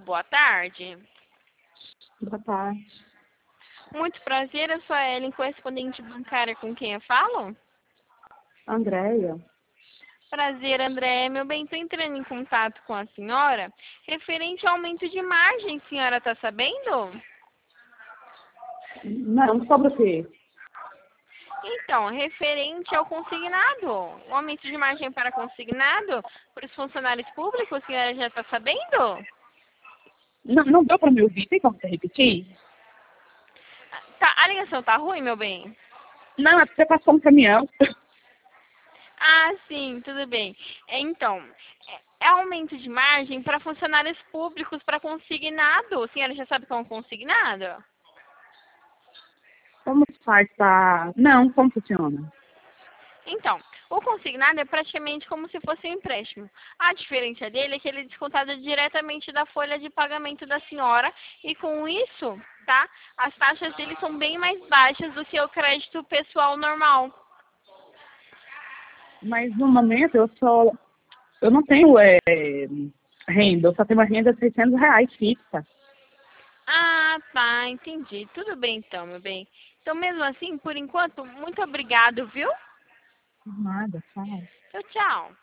boa tarde. Boa tarde. Muito prazer, eu sou a Ellen, correspondente bancária com quem eu falo. Andréia. Prazer, André. Meu bem, estou entrando em contato com a senhora referente ao aumento de margem. A senhora está sabendo? Não, sobre o quê? Então, referente ao consignado. O aumento de margem para consignado para os funcionários públicos, a senhora já está sabendo? Não deu para me ouvir, tem como você repetir? Tá, a ligação tá ruim, meu bem? Não, é porque passou um caminhão. Ah, sim, tudo bem. Então, é aumento de margem para funcionários públicos para consignado. A senhora já sabe como é um consignado? Como faz pra... Não, como funciona? Então, o consignado é praticamente como se fosse um empréstimo. A diferença dele é que ele é descontado diretamente da folha de pagamento da senhora e com isso, tá? As taxas dele são bem mais baixas do que o crédito pessoal normal. Mas no momento eu não tenho renda, eu só tenho uma renda de R$ 600 fixa. Ah, tá, entendi. Tudo bem então, meu bem. Então, mesmo assim, por enquanto, muito obrigado, viu? Nada, fala. Tchau, tchau.